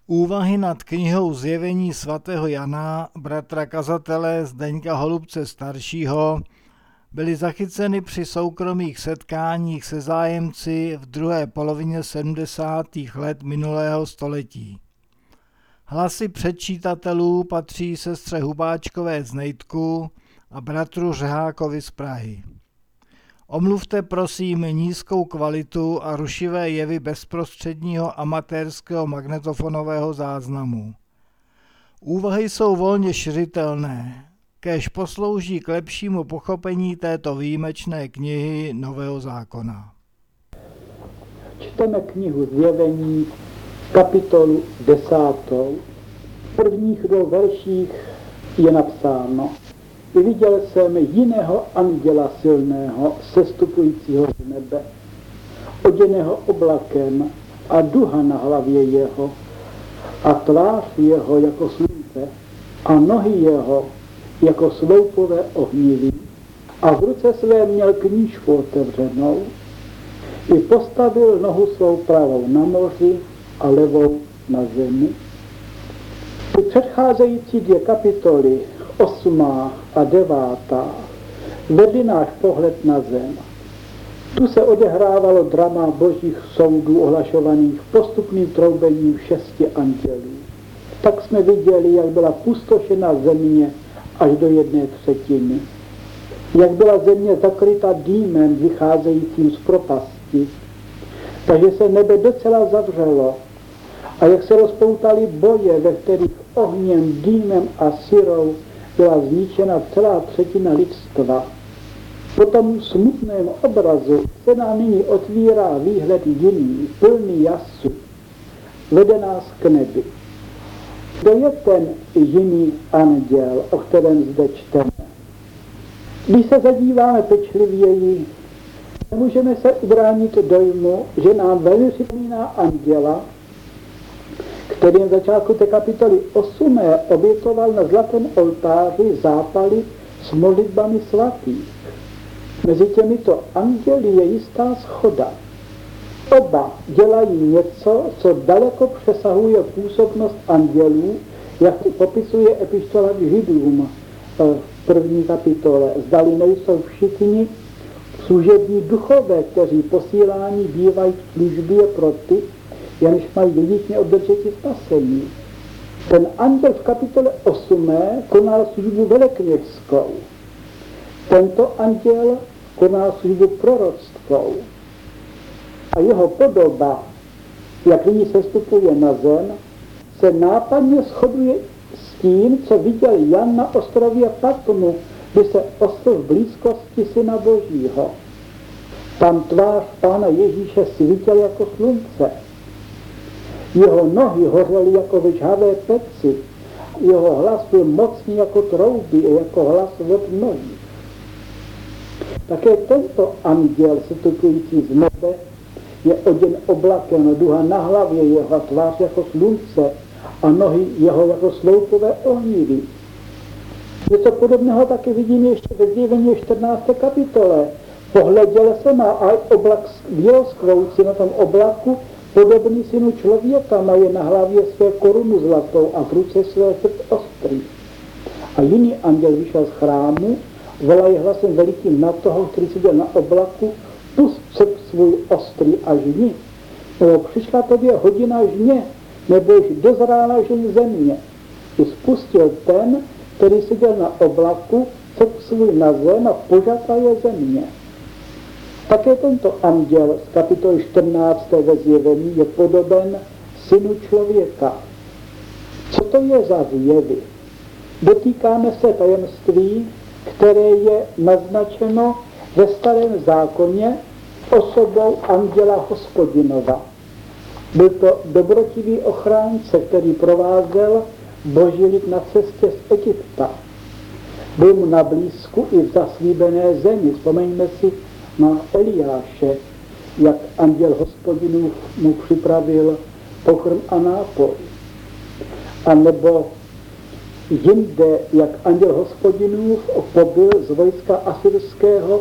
Úvahy nad knihou Zjevení svatého Jana, bratra kazatele Zdeňka Holubce staršího, byly zachyceny při soukromých setkáních se zájemci v druhé polovině 70. let minulého století. Hlasy předčítatelů patří sestře Hubáčkové z Nejdku a bratru Řehákovi z Prahy. Omluvte prosím nízkou kvalitu a rušivé jevy bezprostředního amatérského magnetofonového záznamu. Úvahy jsou volně šiřitelné, kéž poslouží k lepšímu pochopení této výjimečné knihy Nového zákona. Čteme knihu Zjevení, kapitolu 10. V prvních 2 verších je napsáno: Viděl jsem jiného anděla silného, sestupujícího z nebe, oděného oblakem a duha na hlavě jeho, a tvář jeho jako slunce, a nohy jeho jako sloupové ohnivy, a v ruce své měl knížku otevřenou, i postavil nohu svou pravou na moři a levou na zemi. Ty předcházející 2 kapitoly, 8. a 9. vedli náš pohled na zem. Tu se odehrávalo drama božích soudů ohlašovaných postupným troubením 6 andělů. Tak jsme viděli, jak byla pustošena země až do 1/3. Jak byla země zakryta dýmem vycházejícím z propasti. Takže se nebe docela zavřelo. A jak se rozpoutaly boje, ve kterých ohněm, dýmem a syrou byla zničena celá 1/3 lidstva. Po tom smutném obrazu se nám nyní otvírá výhled jiný, plný jasu. Vede nás k nebi. Kdo je ten jiný anděl, o kterém zde čteme? Když se zadíváme pečlivěji, nemůžeme se ubránit dojmu, že nám velmi připomíná anděla, který na začátku té kapitoly 8. obětoval na zlatém oltáři zápaly s modlitbami svatých. Mezi těmito anděli je jistá shoda. Oba dělají něco, co daleko přesahuje působnost andělů, jak popisuje epištola k Židům v 1. kapitole. Zdali nejsou všichni služební duchové, kteří posílání bývají v službě pro ty, jenž mají jedinečně obdržet spasení. Ten anděl v kapitole 8. konal službu velekněžskou. Tento anděl konal službu proroctvou. A jeho podoba, jak nyní sestupuje na zem, se nápadně shoduje s tím, co viděl Jan na ostrově Patmu, kdy se ostřel v blízkosti Syna Božího. Tam tvář Pána Ježíše svítila jako slunce. Jeho nohy hořely jako ve žhavé peci, jeho hlas byl mocný jako trouby, jako hlas od mnohých. Také tento anděl sestupující z nebe je oděn oblakem, duha na hlavě jeho, tvář jako slunce a nohy jeho jako sloupové ohnivy. Něco podobného taky vidím ještě ve Zjevení 14. kapitole. Pohleděl jsem a oblak běloskvoucí na tom oblaku, podobný synu člověka, mají na hlavě své korunu zlatou a v ruce své srd ostrý. A jiný anděl vyšel z chrámu, volají hlasem velikým na toho, který seděl na oblaku: pust srd svůj ostrý a žni, nebo přišla tobě hodina žně, nebo již dozrála žň země. I spustil ten, který seděl na oblaku, srd svůj na zem a požatla je země. Také tento anděl z kapitoly 14. ve Zjevení je podoben synu člověka. Co to je za zjevy? Dotýkáme se tajemství, které je naznačeno ve Starém zákoně osobou anděla Hospodinova. Byl to dobrotivý ochránce, který provázel Boží lid na cestě z Egypta. Byl mu na blízku i v zaslíbené zemi. Vzpomeňme si na Eliáše, jak anděl Hospodinův mu připravil pokrm a nápoj. A nebo jinde, jak anděl Hospodinův pobyl z vojska asyrského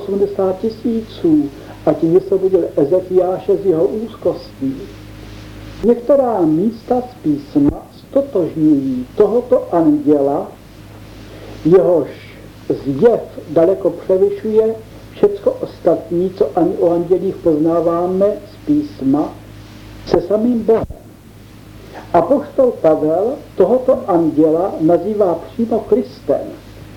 180 000 a tím vysvobodil Ezechiáše z jeho úzkostí. Některá místa z písma stotožňují tohoto anděla, jehož zjev daleko převyšuje všecko ostatní, co o andělích poznáváme z písma, se samým Bohem. Apoštol Pavel tohoto anděla nazývá přímo Kristem.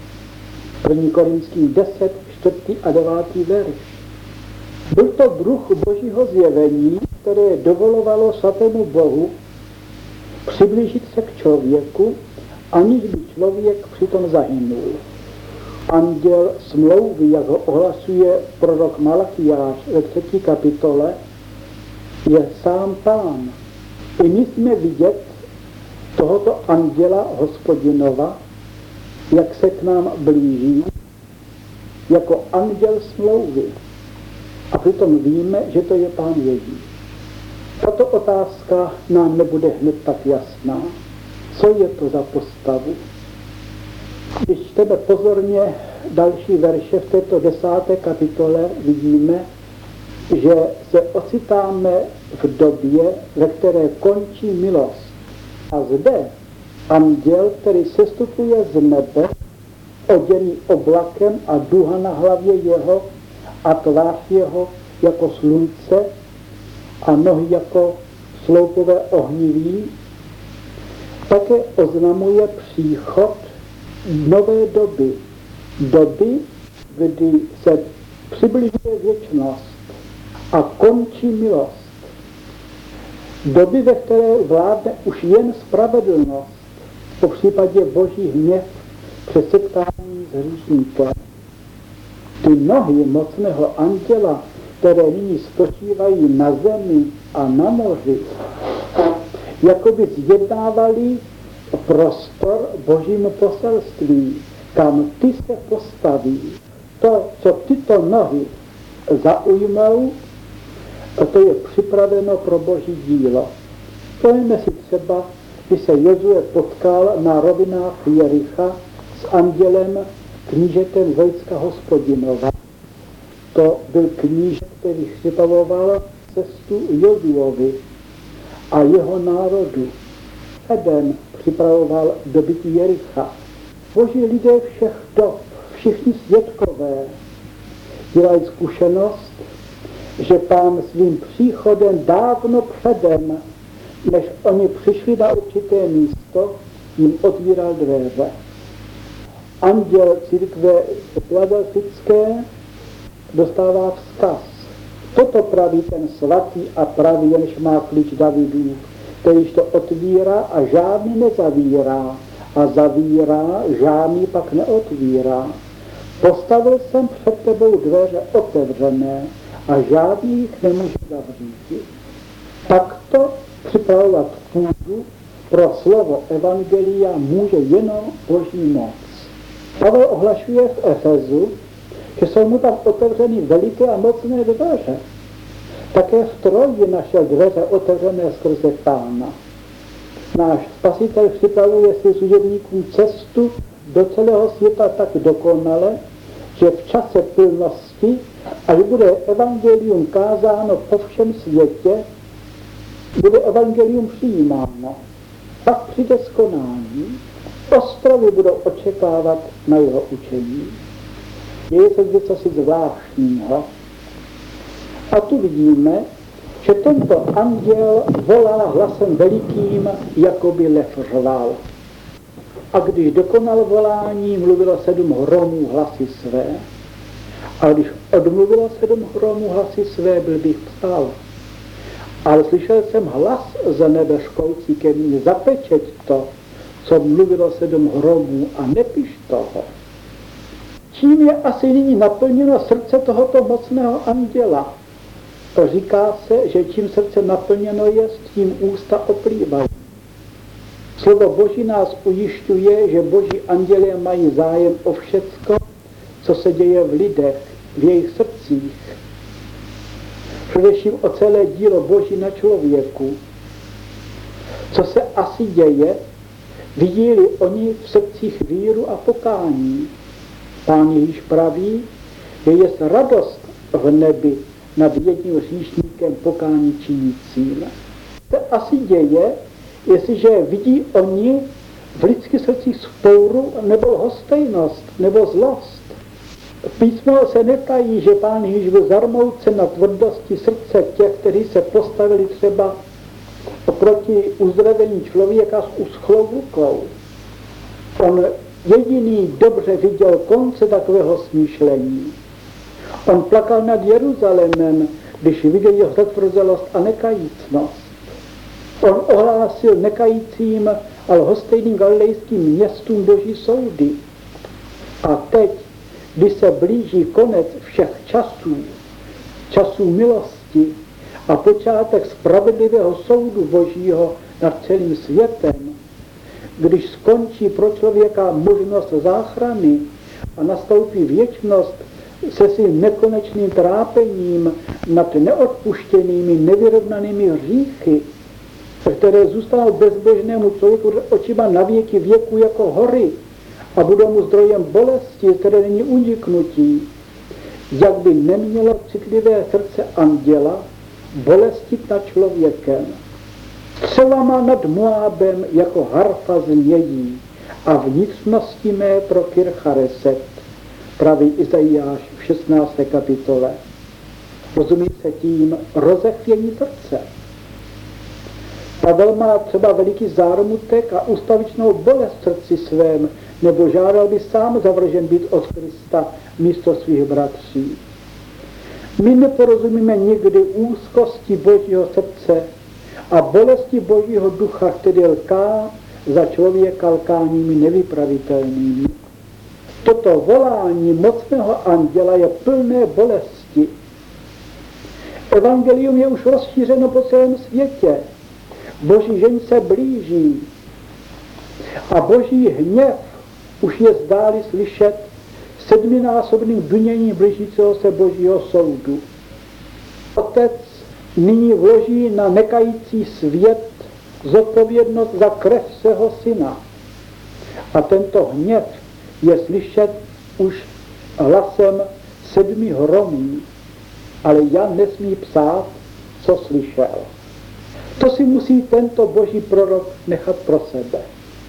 1. Korinským 10, 4. a 9. verš. Byl to druh božího zjevení, které dovolovalo svatému Bohu přiblížit se k člověku, aniž by člověk přitom zahynul. Anděl smlouvy, jak ho ohlasuje prorok Malachiáš ve 3. kapitole, je sám Pán. I my jsme vidět tohoto anděla Hospodinova, jak se k nám blíží, jako anděl smlouvy. A přitom víme, že to je Pán Ježíš. Tato otázka nám nebude hned tak jasná. Co je to za postavu? Když čteme pozorně další verše v této 10. kapitole, vidíme, že se ocitáme v době, ve které končí milost. A zde anděl, který sestupuje z nebe, oděný oblakem a duha na hlavě jeho a tvář jeho jako slunce a nohy jako sloupové ohniví, také oznamuje příchod nové doby. Doby, kdy se přibližuje věčnost a končí milost. Doby, ve které vládne už jen spravedlnost, po případě boží hněv přes setkání s hříšníkem. Ty nohy mocného anděla, které nyní spočívají na zemi a na moři, jakoby zjednávaly prostor božímu poselství, kam ty se postaví. To, co tyto nohy zaujmou, to je připraveno pro boží dílo. Povíme si třeba, když se Jozue potkal na rovinách Jericha s andělem knížetem vojska Hospodinova. To byl knížet, který připravoval cestu Jozuovi a jeho národu. Eden připravoval dobytí Jericha. Boží lidé všech dob, všichni svědkové, dělají zkušenost, že Pán svým příchodem dávno předem, než oni přišli na určité místo, jim otvíral dveře. Anděl církve filadelfické dostává vzkaz. Toto praví ten svatý a pravý, jenž má klíč Davidův, kterýž to otvírá a žádný nezavírá a zavírá, žádný pak neotvírá. Postavil jsem před tebou dveře otevřené a žádný jich nemůže zavřít. Takto připravovat půdu pro slovo evangelia může jenom boží moc. Pavel ohlašuje v Efezu, že jsou mu tam otevřeny veliké a mocné dveře. Také v Troji našel dveře otevřené skrze Pána. Náš Spasitel připravuje si služebníkům cestu do celého světa tak dokonale, že v čase plnosti, až bude evangelium kázáno po všem světě, bude evangelium přijímáno. Pak přijde skonání, ostrovy budou očekávat na jeho učení. Děje se zde cosi zvláštního. A tu vidíme, že tento anděl volá hlasem velikým, jako by lev řval. A když dokonal volání, mluvilo 7 hromů hlasy své. A když odmluvilo 7 hromů hlasy své, byl bych psal. Ale slyšel jsem hlas z nebe škoucí ke mně, zapečeť to, co mluvilo 7 hromů, a nepiš toho. Čím je asi nyní naplněno srdce tohoto mocného anděla? To říká se, že čím srdce naplněno je, tím ústa oplývají. Slovo Boží nás ujišťuje, že boží andělé mají zájem o všecko, co se děje v lidech, v jejich srdcích. Především o celé dílo Boží na člověku. Co se asi děje, vidí-li oni v srdcích víru a pokání. Pán Ježíš praví, že je radost v nebi nad jedním hříšníkem pokání činícím. Se asi děje, jestliže vidí oni v lidských srdcích spouru nebo lhostejnost nebo zlost. Písmo se netají, že Pán Ježíš byl zarmoucen na tvrdosti srdce těch, kteří se postavili třeba proti uzdravení člověka s uschlou rukou. On jediný dobře viděl konce takového smýšlení. On plakal nad Jeruzalémem, když viděl jeho zatvrzelost a nekajícnost. On ohlásil nekajícím a lhostejným galilejským městům Boží soudy. A teď, když se blíží konec všech časů milosti a počátek spravedlivého soudu Božího nad celým světem, když skončí pro člověka možnost záchrany a nastoupí věčnost se svým nekonečným trápením nad neodpuštěnými, nevyrovnanými hříchy, které zůstanou bezbožnému člověku očima na věky věku jako hory a budou mu zdrojem bolesti, které není uniknutí, jak by nemělo citlivé srdce anděla bolestit nad člověkem. Střelama nad Moábem jako harfa znějí a vnitřnosti mé pro Kirchareset, praví Izajáš v 16. kapitole. Rozumí se tím rozechvění srdce. Pavel má třeba veliký zármutek a ustavičnou bolest v srdci svém, nebo žádal by sám zavržen být od Krista místo svých bratří. My neporozumíme nikdy úzkosti Božího srdce a bolesti Božího ducha, který lká za člověka lkáními nevypravitelnými. Toto volání mocného anděla je plné bolesti. Evangelium je už rozšířeno po celém světě. Boží žeň se blíží a Boží hněv už je zdáli slyšet sedminásobným duněním blížícího se Božího soudu. Otec nyní vloží na nekající svět zodpovědnost za krev svého syna. A tento hněv je slyšet už hlasem 7 hromů, ale Jan nesmí psát, co slyšel. To si musí tento boží prorok nechat pro sebe.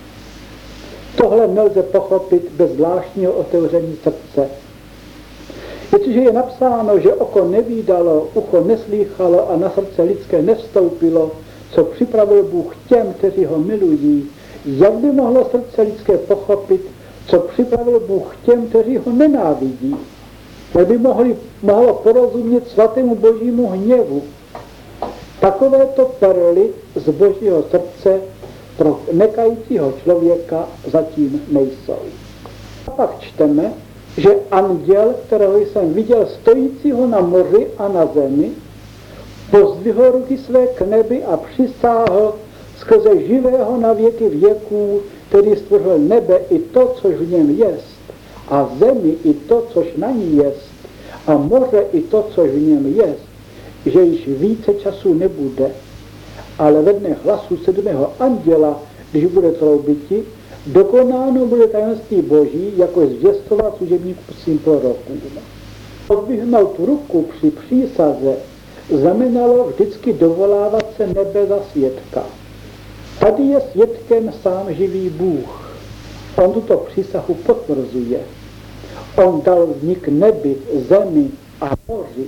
Tohle nelze pochopit bez zvláštního otevření srdce. Jestliže je napsáno, že oko nevídalo, ucho neslýchalo a na srdce lidské nevstoupilo, co připravil Bůh těm, kteří ho milují, jak by mohlo srdce lidské pochopit, co připravil Bůh těm, kteří ho nenávidí? Jak by mohlo porozumět svatému božímu hněvu? Takovéto perly z božího srdce pro nekajícího člověka zatím nejsou. A pak čteme, že anděl, kterého jsem viděl stojícího na moři a na zemi, pozdvihl ruky své k nebi a přisáhl skrze živého na věky věků, který stvořil nebe i to, což v něm jest, a zemi i to, což na ní jest, a moře i to, což v něm jest, že již více času nebude, ale ve dne hlasu 7. anděla, když bude troubiti, dokonáno bude tajemství Boží, jako zvěstovat služebníkům svým prorokům. Odvihnout ruku při přísaze znamenalo vždycky dovolávat se nebe za svědka. Tady je svědkem sám živý Bůh. On tuto přísahu potvrzuje. On dal vznik nebi, zemi a moři.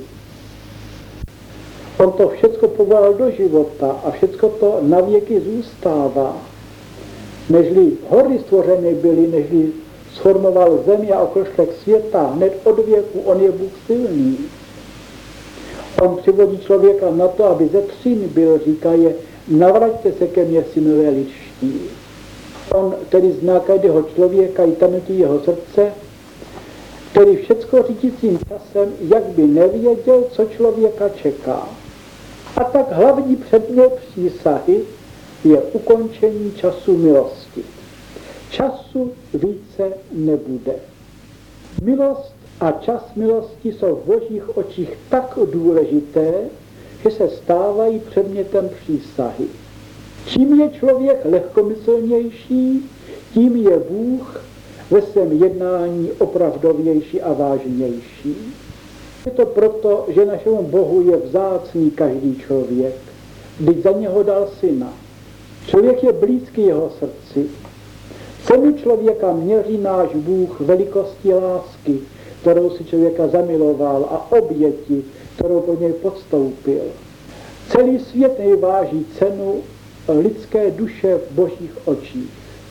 On to všecko povolal do života a všecko to navěky zůstává. Nežli hory stvořeny byly, nežli sformoval zemi a okružek světa, hned od věku on je Bůh silný. On přivodí člověka na to, aby ze třiny byl, říká je, navraťte se ke mně, synové lidští. On tedy zná každého člověka i tanutí jeho srdce, který všecko řídícím časem, jak by nevěděl, co člověka čeká. A tak hlavní předmět přísahy je ukončení času milosti. Času více nebude. Milost a čas milosti jsou v božích očích tak důležité, že se stávají předmětem přísahy. Čím je člověk lehkomyslnější, tím je Bůh ve svém jednání opravdovější a vážnější. Je to proto, že našemu Bohu je vzácný každý člověk. vždyť za něho dal syna. Člověk je blízký jeho srdci. Cenu člověka měří náš Bůh velikostí lásky, kterou si člověka zamiloval, a oběti, kterou pro něj podstoupil. Celý svět nejváží cenu lidské duše v božích očích.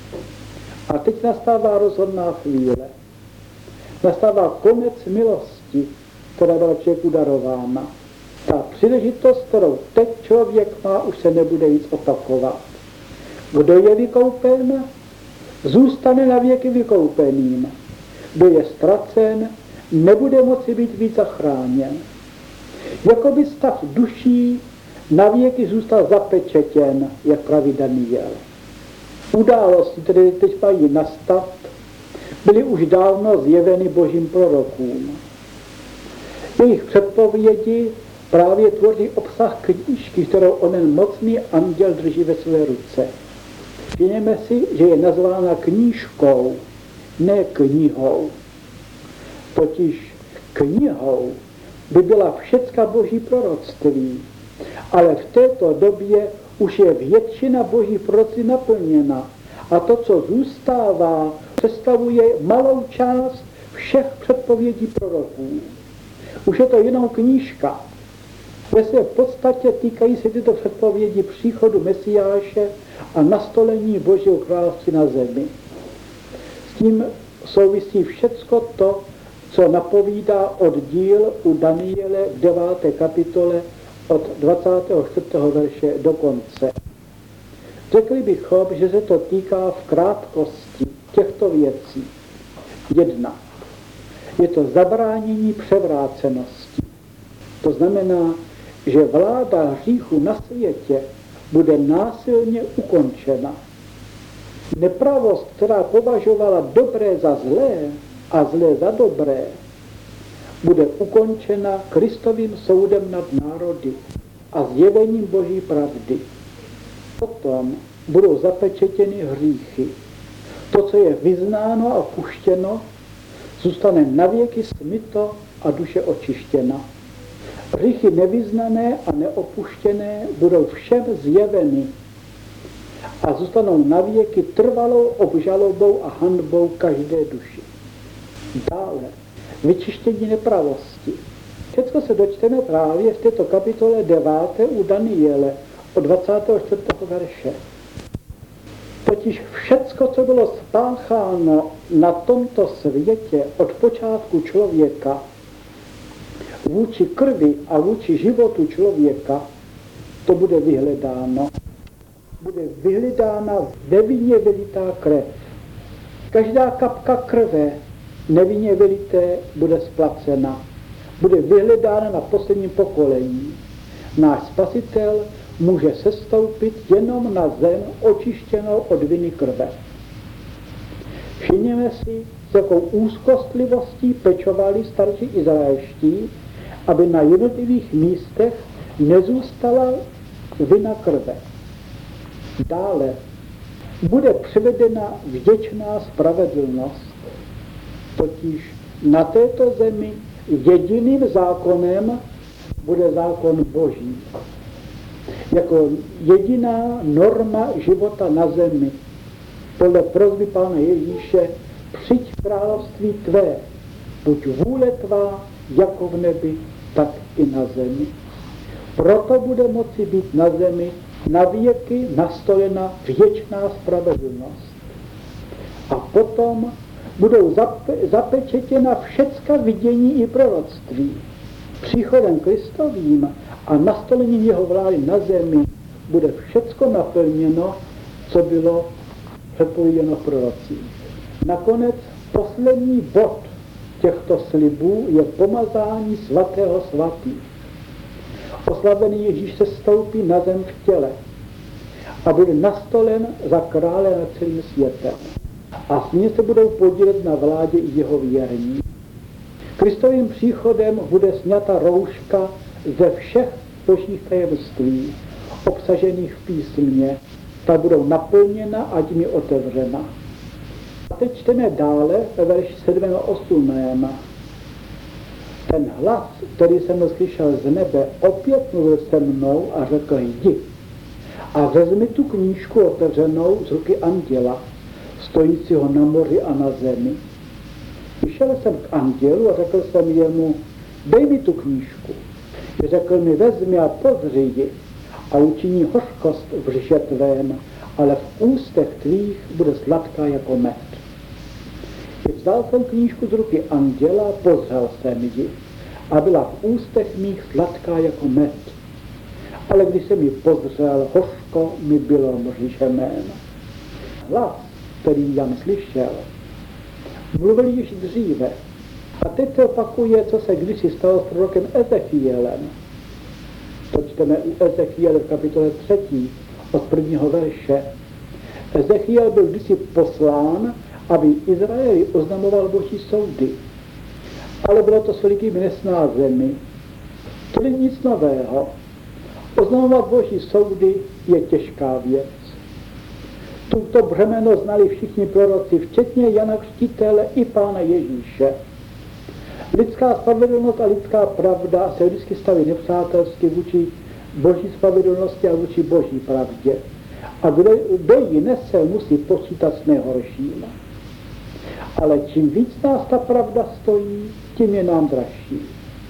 A teď nastává rozhodná chvíle. Nastává konec milosti, která byla člověku darována. Ta příležitost, kterou teď člověk má, už se nebude víc opakovat. Kdo je vykoupen, zůstane na věky vykoupeným. Kdo je ztracen, nebude moci být víc zachráněn. Jakoby stav duší na věky zůstal zapečetěn, jak praví Daniel. Události, které teď mají nastat, byly už dávno zjeveny božím prorokům. Jejich předpovědi právě tvoří obsah knížky, kterou onen mocný anděl drží ve své ruce. Všimněme si, že je nazvána knížkou, ne knihou. Totiž knihou by byla všecka boží proroctví, ale v této době už je většina boží proroctví naplněna a to, co zůstává, představuje malou část všech předpovědí proroků. Už je to jenom knížka. Ve své podstatě týkají se tyto předpovědi příchodu Mesiáše a nastolení Božího království na zemi. S tím souvisí všecko to, co napovídá oddíl u Daniele v 9. kapitole od 24. verše do konce. Řekli bychom, že se to týká v krátkosti těchto věcí. 1. Je to zabránění převrácenosti. To znamená, že vláda hříchu na světě bude násilně ukončena. Nepravost, která považovala dobré za zlé a zlé za dobré, bude ukončena Kristovým soudem nad národy a zjevením Boží pravdy. Potom budou zapečetěny hříchy. To, co je vyznáno a puštěno, zůstane navěky smyto a duše očištěna. Hříchy nevyznané a neopuštěné budou všem zjeveny a zůstanou navěky trvalou obžalobou a hanbou každé duši. Dále, vyčištění nepravosti. Všechno se dočteme právě v této kapitole 9. u Daniele od 24. verše. Totiž všecko, co bylo spácháno na tomto světě od počátku člověka, vůči krvi a vůči životu člověka, to bude vyhledáno. Bude vyhledána nevinně vylitá krev. Každá kapka krve nevinně vylité bude splacena. Bude vyhledána na posledním pokolení. Náš Spasitel může sestoupit jenom na zem očištěnou od viny krve. Všimněme si, s jakou úzkostlivostí pečovali starší izraelští, aby na jednotlivých místech nezůstala vina krve. Dále bude přivedena vděčná spravedlnost, totiž na této zemi jediným zákonem bude zákon Boží. Jako jediná norma života na zemi, podle prosby Pána Ježíše, přijď království tvé, buď vůle tvá, jako v nebi, tak i na zemi. Proto bude moci být na zemi na věky nastolena věčná spravedlnost. A potom budou zapečetěna všecka vidění i proroctví. Příchodem Kristovým a nastolením jeho vlády na zemi bude všecko naplněno, co bylo předpověděno v prorocích. Nakonec poslední bod těchto slibů je pomazání svatého svatých. Oslavený Ježíš se stoupí na zem v těle a bude nastolen za krále nad celým světem. A s ním se budou podílet na vládě i jeho věrní. Kristovým příchodem bude sňata rouška ze všech božích tajemství, obsažených v písmě, ta budou naplněna a tím je otevřena. A teď čteme dále ve verši 7. a 8. Ten hlas, který jsem slyšel z nebe, opět mluvil se mnou a řekl, jdi, a vezmi tu knížku otevřenou z ruky anděla, stojícího na moři a na zemi. Vyšel jsem k andělu a řekl jsem jemu, dej mi tu knížku. Řekl mi, vezmi a pozři ji a učiní hořkost v břiše tvém, ale v ústech tvých bude sladká jako med. Vzal jsem knížku z ruky anděla, pozřel jsem ji a byla v ústech mých sladká jako med. Ale když jsem ji pozřel, hořko mi bylo v břiše mém. Hlas, který Jan slyšel, mluvil již dříve. A teď se opakuje, co se kdysi stalo s prorokem Ezechielem. To čteme u Ezechiele v kapitole 3. od 1. verše. Ezechiel byl kdysi poslán, aby Izraeli oznamoval Boží soudy. Ale bylo to s velikými nesnázemi. To není nic nového. Oznamovat Boží soudy je těžká věc. Tuto břemeno znali všichni proroci, včetně Jana Křtitele i Pána Ježíše. Lidská spravedlnost a lidská pravda se vždycky staví nepřátelsky vůči Boží spravedlnosti a vůči Boží pravdě. A kdo ji nese, musí počítat s nejhorším. Ale čím víc nás ta pravda stojí, tím je nám dražší.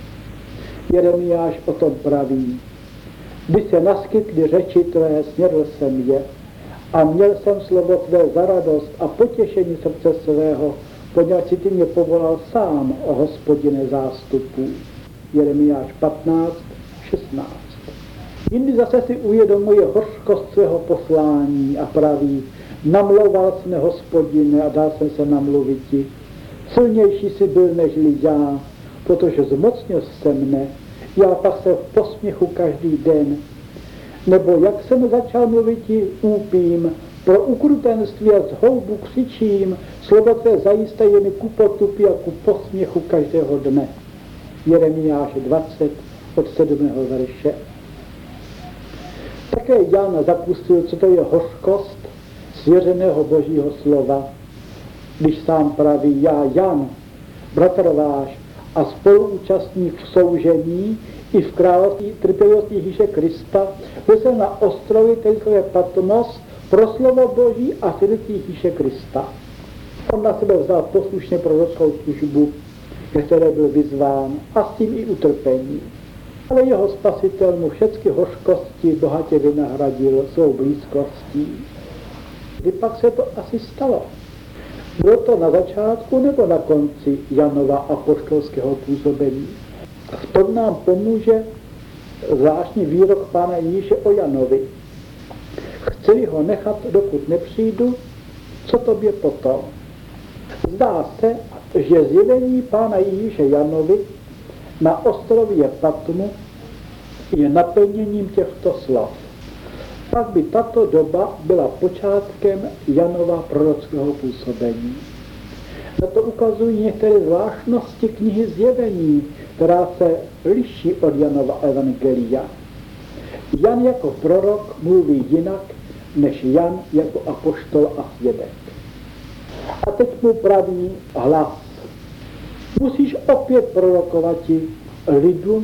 Jeremiáš o tom praví. Když se naskytly řeči tvé, snědl jsem je a měl jsem slovo tvé za radost a potěšení srdce svého, poněvadž si ty mě povolal sám, o Hospodine zástupů. Jeremiáš 15, 16. Jindy zase si uvědomuje hořkost svého poslání a praví, namlouval jsi mě, Hospodine, a dal jsem se namluviti. Silnější jsi byl nežli já, protože zmocnil se mne, já pak se v posměchu každý den. Nebo jak jsem začal mluviti, úpím, pro ukrutenství a zhoubu křičím, slovo tvé zajisté je mi ku potupy a ku posměchu každého dne. Jeremiáš 20 od 7. verše. Také Jan zapustil, co to je hořkost svěřeného Božího slova, když sám praví, já Jan, bratr váš a spoluúčastník v soužení i v království trpělivosti Ježíše Krista, byl jsem na ostrově Tejkové Patmos pro slovo Boží a svědectví Ježíše Krista. On na sebe vzal poslušně prorockou službu, ke které byl vyzván, a s tím i utrpení. Ale jeho spasitel mu všechny hořkosti bohatě vynahradil svou blízkostí. Kdy pak se to asi stalo? Bylo to na začátku nebo na konci Janova apoštolského působení? V tom nám pomůže zvláštní výrok Pána Ježíše o Janovi. Chci ho nechat, dokud nepřijdu, co tobě potom? Zdá se, že zjevení Pána Ježíše Janovi na ostrově Patmu je naplněním těchto slov. Pak by tato doba byla počátkem Janova prorockého působení. Na to ukazují některé zvláštnosti knihy Zjevení, která se liší od Janova evangelia. Jan jako prorok mluví jinak, než Jan jako apoštol a svědek. A teď mu praví hlas. Musíš opět prorokovati lidům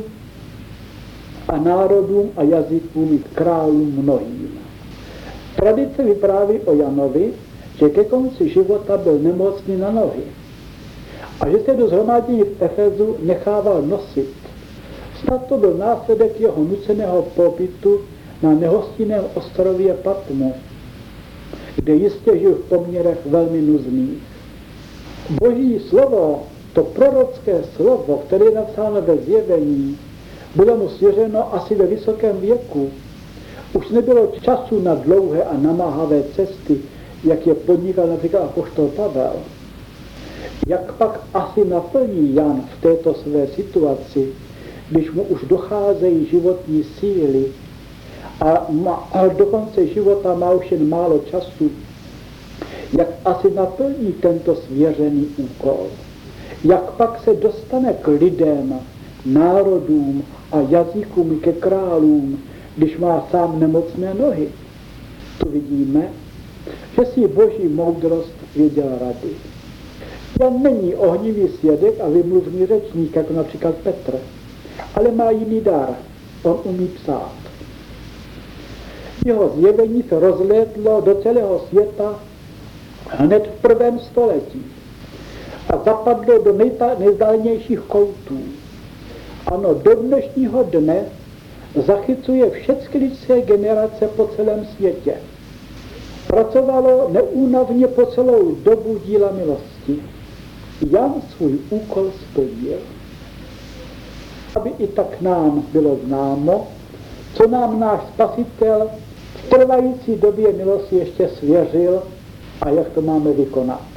a národům a jazykům i králům mnohým. Tradice vypráví o Janovi, že ke konci života byl nemocný na nohy a že se do shromáždění v Efezu nechával nosit. Snad to byl následek jeho nuceného pobytu na nehostinném ostrově Patmo, kde jistě žil v poměrech velmi nuzných. Boží slovo, to prorocké slovo, které je napsáno ve Zjevení, bylo mu svěřeno asi ve vysokém věku. Už nebylo času na dlouhé a namáhavé cesty, jak je podnikal například apoštol Pavel. Jak pak asi naplní Jan v této své situaci, když mu už docházejí životní síly a do konce života má už jen málo času, jak asi naplní tento svěřený úkol? Jak pak se dostane k lidem, národům a jazykům ke králům, když má sám nemocné nohy? Tu vidíme, že si Boží moudrost věděl rady. Jan není ohnivý svědek a vymluvný řečník, jako například Petr, ale má jiný dar. On umí psát. Jeho zjevení se rozlétlo do celého světa hned v 1. století a zapadlo do nejzdálnějších koutů. Ano, do dnešního dne zachycuje všechny lidské generace po celém světě. Pracovalo neúnavně po celou dobu díla milosti. Jan svůj úkol splnil. Aby i tak nám bylo známo, co nám náš Spasitel v trvající době milosti ještě svěřil a jak to máme vykonat.